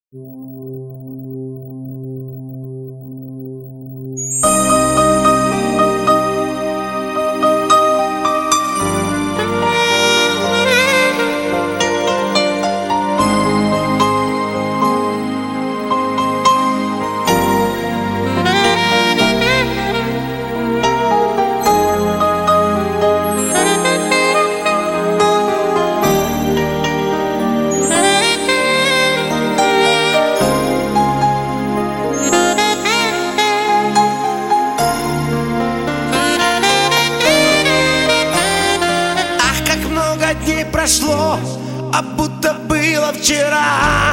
Дней прошло, а будто было вчера.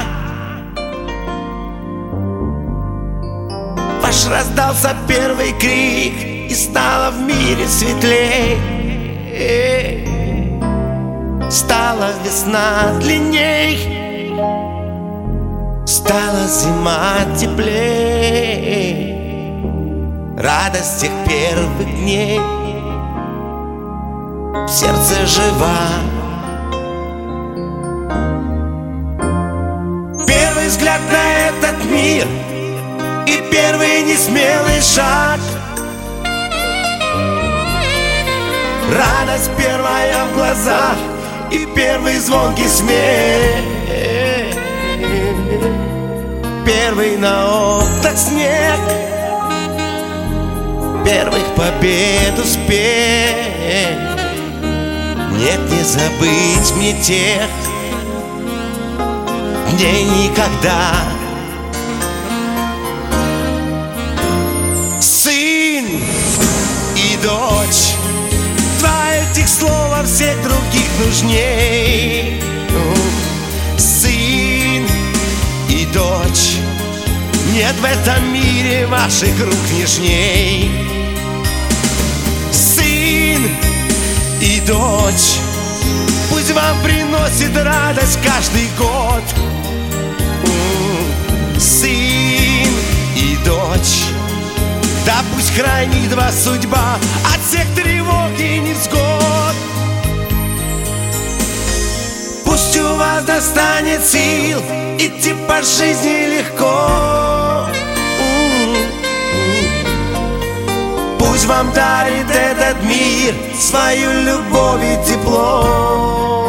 Ваш раздался первый крик, и стало в мире светлей. Стала весна длинней, стала зима теплей. Радость тех первых дней в сердце жива. Первый взгляд на этот мир и первый несмелый шаг. Радость первая в глазах и первый звонкий смех. Первый на окнах снег, первых побед успех. Нет, не забыть мне тех дней никогда. Сын и дочь, два этих слова всех других нужней. Сын и дочь, нет в этом мире ваших рук нежней. Сын и дочь, пусть вам приносит радость каждый год. Сын и дочь, да пусть хранит вас судьба от всех тревог и невзгод. Пусть у вас достанет сил идти по жизни легко. Пусть вам дарит этот мир свою любовь и тепло.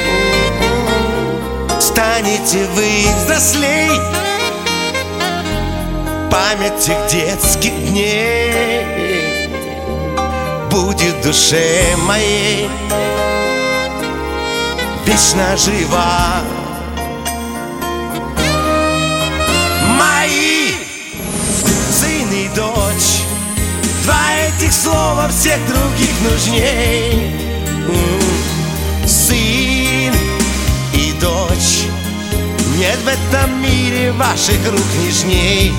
Станете вы взрослей, память тех детских дней будет в душе моей вечно жива. Мои сын и дочь, два этих слова всех других нужней. Сын и дочь, нет в этом мире ваших рук нежней.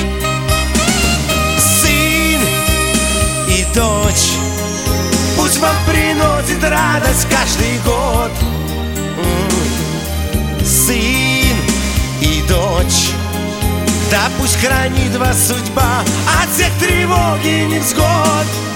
Сын и дочь, пусть вам приносит радость каждый год. Сын и дочь, да пусть хранит вас судьба от всех тревог и невзгод.